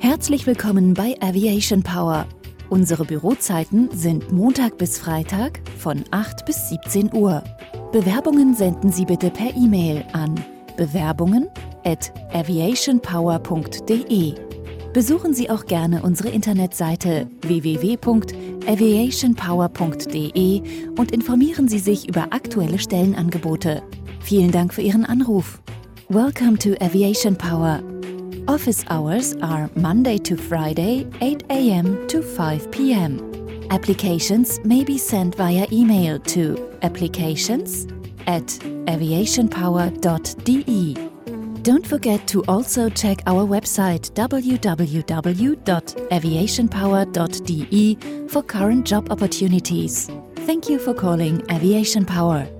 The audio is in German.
Herzlich willkommen bei Aviation Power. Unsere Bürozeiten sind Montag bis Freitag von 8 bis 17 Uhr. Bewerbungen senden Sie bitte per E-Mail an bewerbungen@aviationpower.de. Besuchen Sie auch gerne unsere Internetseite www.aviationpower.de und informieren Sie sich über aktuelle Stellenangebote. Vielen Dank für Ihren Anruf. Welcome to Aviation Power. Office hours are Monday to Friday, 8 a.m. to 5 p.m. Applications may be sent via email to applications@aviationpower.de. Don't forget to also check our website www.aviationpower.de for current job opportunities. Thank you for calling Aviation Power.